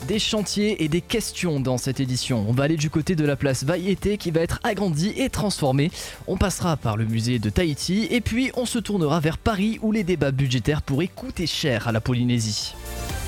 Des chantiers et des questions dans cette édition. On va aller du côté de la place Vaiete qui va être agrandie et transformée. On passera par le musée de Tahiti et puis on se tournera vers Paris où les débats budgétaires pourraient coûter cher à la Polynésie.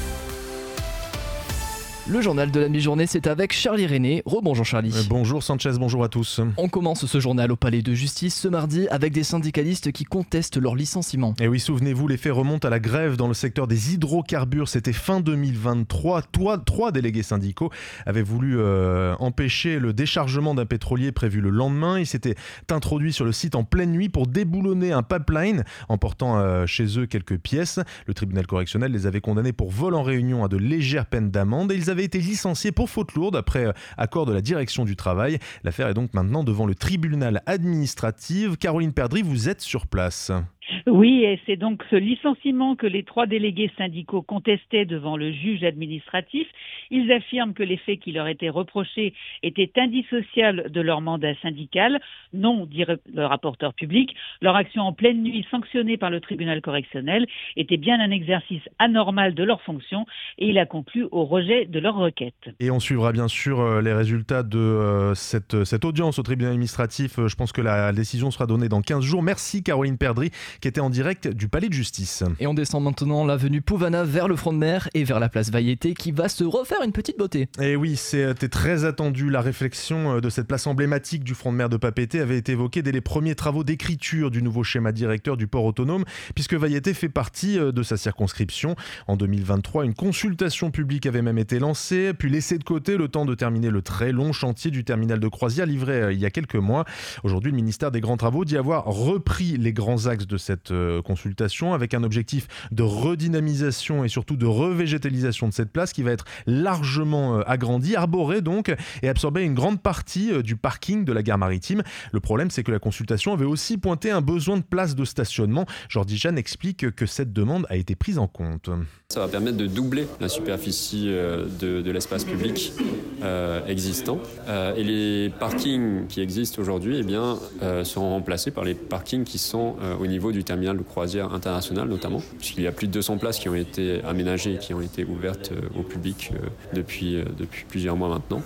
Le journal de la mi-journée, c'est avec Charlie René. Rebonjour Charlie. Bonjour Sanchez, bonjour à tous. On commence ce journal au palais de justice ce mardi avec des syndicalistes qui contestent leur licenciement. Et oui, souvenez-vous, les faits remontent à la grève dans le secteur des hydrocarbures. C'était fin 2023. Trois délégués syndicaux avaient voulu empêcher le déchargement d'un pétrolier prévu le lendemain. Ils s'étaient introduits sur le site en pleine nuit pour déboulonner un pipeline, emportant chez eux quelques pièces. Le tribunal correctionnel les avait condamnés pour vol en réunion à de légères peines d'amende et ils avaient été licenciés pour faute lourde après accord de la direction du travail. L'affaire est donc maintenant devant le tribunal administratif. Caroline Perdry, vous êtes sur place. Oui, et c'est donc ce licenciement que les trois délégués syndicaux contestaient devant le juge administratif. Ils affirment que les faits qui leur étaient reprochés étaient indissociables de leur mandat syndical. Non, dit le rapporteur public, leur action en pleine nuit sanctionnée par le tribunal correctionnel était bien un exercice anormal de leurs fonctions et il a conclu au rejet de leur requête. Et on suivra bien sûr les résultats de cette audience au tribunal administratif. Je pense que la décision sera donnée dans 15 jours. Merci Caroline Perdry qui était en direct du palais de justice. Et on descend maintenant l'avenue Pouvana vers le front de mer et vers la place Vaiete qui va se refaire une petite beauté. Et oui, c'était très attendu. La réflexion de cette place emblématique du front de mer de Papeete avait été évoquée dès les premiers travaux d'écriture du nouveau schéma directeur du port autonome, puisque Vaiete fait partie de sa circonscription. En 2023, une consultation publique avait même été lancée, puis laissée de côté le temps de terminer le très long chantier du terminal de croisière livré il y a quelques mois. Aujourd'hui, le ministère des Grands Travaux dit avoir repris les grands axes de cette consultation avec un objectif de redynamisation et surtout de revégétalisation de cette place qui va être largement agrandie, arborée donc, et absorber une grande partie du parking de la gare maritime. Le problème, c'est que la consultation avait aussi pointé un besoin de places de stationnement. Jordi Jeanne explique que cette demande a été prise en compte. Ça va permettre de doubler la superficie de l'espace public existant. Et les parkings qui existent aujourd'hui seront remplacés par les parkings qui sont au niveau du terminal de croisière international notamment, puisqu'il y a plus de 200 places qui ont été aménagées, qui ont été ouvertes au public depuis plusieurs mois maintenant.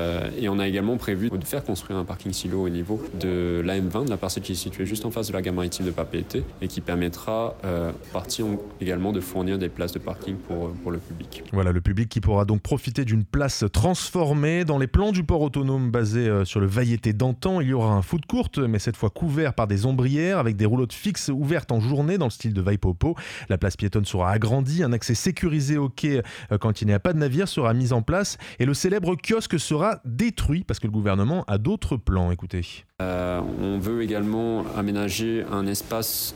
Et on a également prévu de faire construire un parking silo au niveau de l'AM20, de la parcelle qui est située juste en face de la gare maritime de Papeete, et qui permettra également de fournir des places de parking pour le public. Voilà, le public qui pourra donc profiter d'une place transformée. Dans les plans du port autonome basé sur le Vaiete d'antan, il y aura un food court, mais cette fois couvert par des ombrières avec des roulottes fixes ouvertes en journée dans le style de Vaipopo. La place piétonne sera agrandie, un accès sécurisé au quai quand il n'y a pas de navire sera mis en place et le célèbre kiosque sera détruit parce que le gouvernement a d'autres plans. Écoutez. On veut également aménager un espace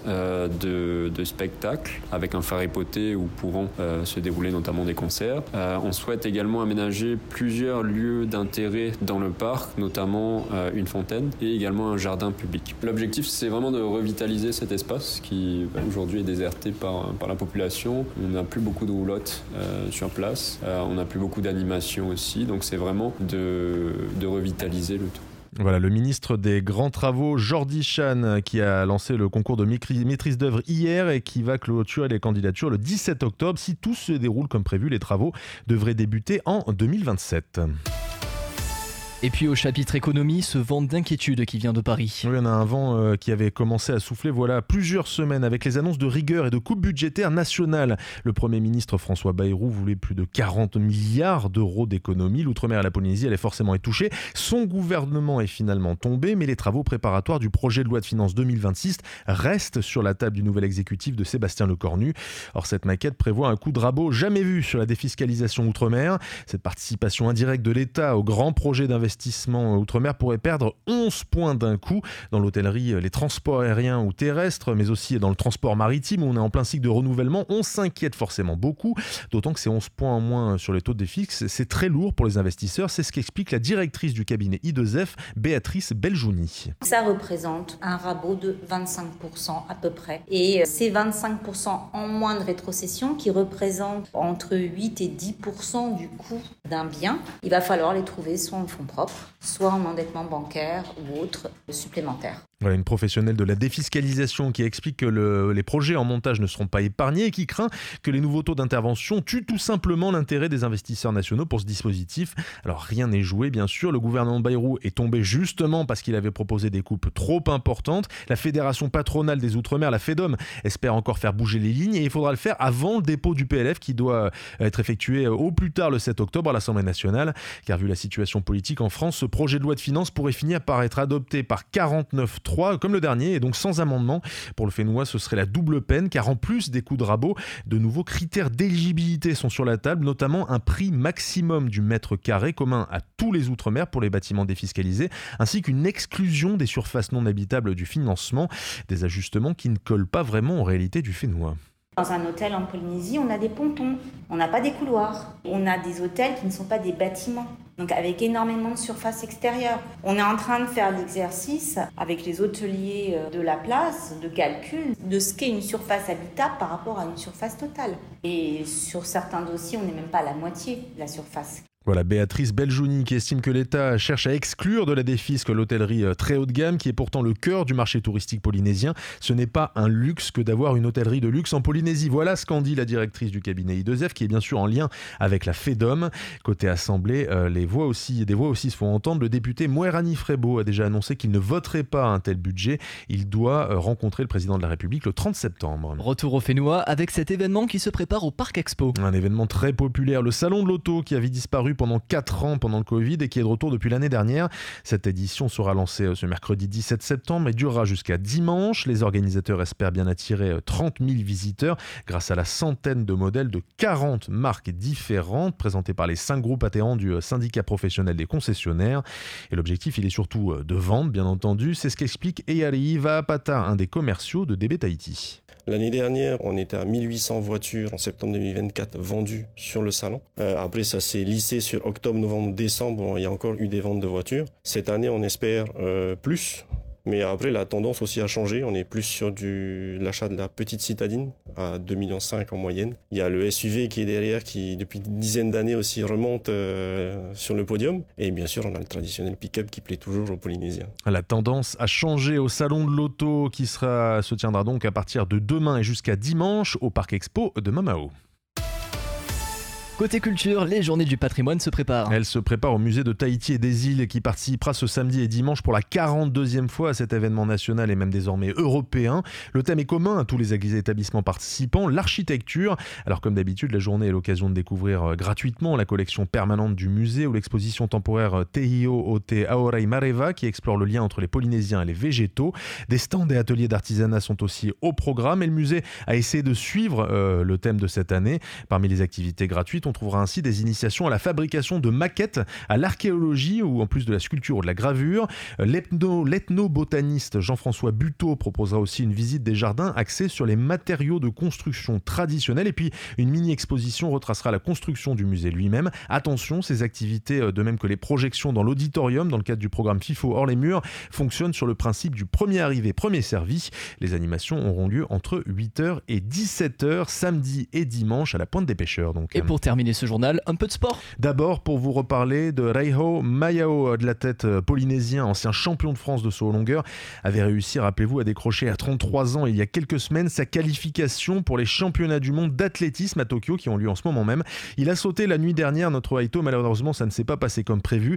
de spectacle avec un phare hypothé où pourront se dérouler notamment des concerts. On souhaite également aménager plusieurs lieux d'intérêt dans le parc, notamment une fontaine et également un jardin public. L'objectif, c'est vraiment de revitaliser cet espace qui aujourd'hui est déserté par la population. On n'a plus beaucoup de roulottes sur place, on n'a plus beaucoup d'animation aussi, donc c'est vraiment de revitaliser le tout. Voilà, le ministre des Grands Travaux, Jordi Jeanne, qui a lancé le concours de maîtrise d'œuvre hier et qui va clôturer les candidatures le 17 octobre. Si tout se déroule comme prévu, les travaux devraient débuter en 2027. Et puis au chapitre économie, ce vent d'inquiétude qui vient de Paris. Oui, on a un vent qui avait commencé à souffler plusieurs semaines avec les annonces de rigueur et de coupes budgétaires nationales. Le Premier ministre François Bayrou voulait plus de 40 milliards d'euros d'économies. L'outre-mer et la Polynésie allaient forcément être touchés. Son gouvernement est finalement tombé, mais les travaux préparatoires du projet de loi de finances 2026 restent sur la table du nouvel exécutif de Sébastien Lecornu. Or, cette maquette prévoit un coup de rabot jamais vu sur la défiscalisation outre-mer. Cette participation indirecte de l'État au grand projet d'investissement outre-mer pourrait perdre 11 points d'un coup dans l'hôtellerie, les transports aériens ou terrestres, mais aussi dans le transport maritime où on est en plein cycle de renouvellement. On s'inquiète forcément beaucoup, d'autant que ces 11 points en moins sur les taux de déficit, c'est très lourd pour les investisseurs. C'est ce qu'explique la directrice du cabinet I2F, Béatrice Beljouni. Ça représente un rabot de 25% à peu près. Et ces 25% en moins de rétrocession qui représentent entre 8 et 10% du coût d'un bien, il va falloir les trouver soit en fonds propres, soit en endettement bancaire ou autre supplémentaire. Voilà, une professionnelle de la défiscalisation qui explique que les projets en montage ne seront pas épargnés et qui craint que les nouveaux taux d'intervention tuent tout simplement l'intérêt des investisseurs nationaux pour ce dispositif. Alors rien n'est joué bien sûr, le gouvernement Bayrou est tombé justement parce qu'il avait proposé des coupes trop importantes. La fédération patronale des Outre-mer, la FEDOM, espère encore faire bouger les lignes et il faudra le faire avant le dépôt du PLF qui doit être effectué au plus tard le 7 octobre à l'Assemblée nationale. Car vu la situation politique en France, ce projet de loi de finances pourrait finir par être adopté par 49-3 comme le dernier et donc sans amendement. Pour le Fénois, ce serait la double peine car en plus des coups de rabot, de nouveaux critères d'éligibilité sont sur la table, notamment un prix maximum du mètre carré commun à tous les Outre-mer pour les bâtiments défiscalisés, ainsi qu'une exclusion des surfaces non habitables du financement, des ajustements qui ne collent pas vraiment aux réalités du Fénois. Dans un hôtel en Polynésie, on a des pontons, on n'a pas des couloirs. On a des hôtels qui ne sont pas des bâtiments, donc avec énormément de surface extérieure. On est en train de faire l'exercice avec les hôteliers de la place, de calcul, de ce qu'est une surface habitable par rapport à une surface totale. Et sur certains dossiers, on n'est même pas à la moitié de la surface. Voilà, Béatrice Beljouni qui estime que l'État cherche à exclure de la défisque l'hôtellerie très haut de gamme qui est pourtant le cœur du marché touristique polynésien. Ce n'est pas un luxe que d'avoir une hôtellerie de luxe en Polynésie. Voilà ce qu'en dit la directrice du cabinet I2F qui est bien sûr en lien avec la FEDOM. Côté Assemblée, des voix aussi se font entendre. Le député Mouerani Frebo a déjà annoncé qu'il ne voterait pas un tel budget. Il doit rencontrer le président de la République le 30 septembre. Retour au Fénois avec cet événement qui se prépare au Parc Expo. Un événement très populaire, le salon de l'auto qui avait disparu pendant 4 ans pendant le Covid et qui est de retour depuis l'année dernière. Cette édition sera lancée ce mercredi 17 septembre et durera jusqu'à dimanche. Les organisateurs espèrent bien attirer 30 000 visiteurs grâce à la centaine de modèles de 40 marques différentes présentées par les 5 groupes adhérents du syndicat professionnel des concessionnaires. Et l'objectif, il est surtout de vendre, bien entendu. C'est ce qu'explique Eyari Vaapata, un des commerciaux de DB Tahiti. L'année dernière, on était à 1800 voitures en septembre 2024 vendues sur le salon. Après, ça s'est lissé sur octobre, novembre, décembre. Bon, il y a encore eu des ventes de voitures. Cette année, on espère plus. Mais après, la tendance aussi a changé. On est plus sur l'achat de la petite citadine à 2,5 millions en moyenne. Il y a le SUV qui est derrière, qui depuis une dizaine d'années aussi remonte sur le podium. Et bien sûr, on a le traditionnel pick-up qui plaît toujours aux Polynésiens. La tendance a changé au salon de l'auto qui se tiendra donc à partir de demain et jusqu'à dimanche au Parc Expo de Mamao. Côté culture, les journées du patrimoine se préparent. Elle se prépare au musée de Tahiti et des îles qui participera ce samedi et dimanche pour la 42e fois à cet événement national et même désormais européen. Le thème est commun à tous les établissements participants, l'architecture. Alors comme d'habitude, la journée est l'occasion de découvrir gratuitement la collection permanente du musée ou l'exposition temporaire Tehio Ote Aorai Mareva qui explore le lien entre les Polynésiens et les végétaux. Des stands et ateliers d'artisanat sont aussi au programme et le musée a essayé de suivre le thème de cette année. Parmi les activités gratuites, on trouvera ainsi des initiations à la fabrication de maquettes, à l'archéologie ou en plus de la sculpture ou de la gravure. L'ethnobotaniste Jean-François Buteau proposera aussi une visite des jardins axée sur les matériaux de construction traditionnels et puis une mini-exposition retracera la construction du musée lui-même. Attention, ces activités, de même que les projections dans l'auditorium dans le cadre du programme FIFO hors les murs, fonctionnent sur le principe du premier arrivé, premier servi. Les animations auront lieu entre 8h et 17h samedi et dimanche à la Pointe des Pêcheurs. Donc. Et pour terminer ce journal, un peu de sport. D'abord, pour vous reparler de Reiho Mayao, de la tête polynésien, ancien champion de France de saut en longueur, avait réussi, rappelez-vous, à décrocher à 33 ans il y a quelques semaines sa qualification pour les championnats du monde d'athlétisme à Tokyo qui ont lieu en ce moment même. Il a sauté la nuit dernière, notre Haito, malheureusement ça ne s'est pas passé comme prévu.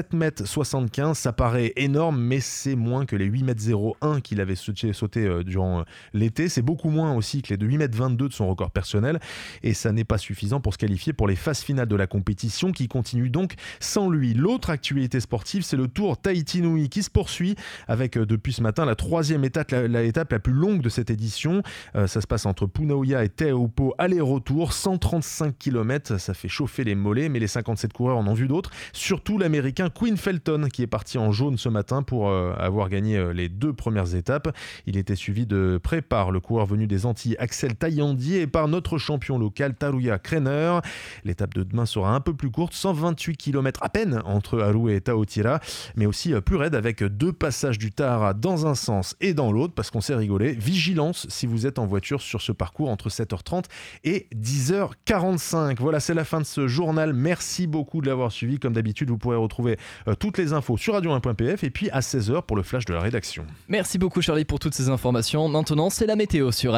7,75 m, ça paraît énorme, mais c'est moins que les 8,01 m qu'il avait sauté durant l'été. C'est beaucoup moins aussi que les 8,22 m de son record personnel et ça n'est pas suffisant pour se qualifier pour les phases finales de la compétition qui continue donc sans lui. L'autre actualité sportive, c'est le Tour Tahiti Nui qui se poursuit avec depuis ce matin la 3e étape, l'étape la plus longue de cette édition. Ça se passe entre Punauia et Teaupo, aller-retour, 135 km. Ça fait chauffer les mollets, mais les 57 coureurs en ont vu d'autres. Surtout l'américain Quinn Felton qui est parti en jaune ce matin pour avoir gagné les 2 premières étapes. Il était suivi de près par le coureur venu des Antilles Axel Taillandi et par notre champion local Taruya Krenner. L'étape de demain sera un peu plus courte, 128 km à peine entre Aru et Taotira, mais aussi plus raide avec 2 passages du Tahara dans un sens et dans l'autre, parce qu'on s'est rigolé. Vigilance si vous êtes en voiture sur ce parcours entre 7h30 et 10h45. Voilà, c'est la fin de ce journal. Merci beaucoup de l'avoir suivi. Comme d'habitude, vous pourrez retrouver toutes les infos sur radio1.pf et puis à 16h pour le flash de la rédaction. Merci beaucoup Charlie pour toutes ces informations. Maintenant, c'est la météo sur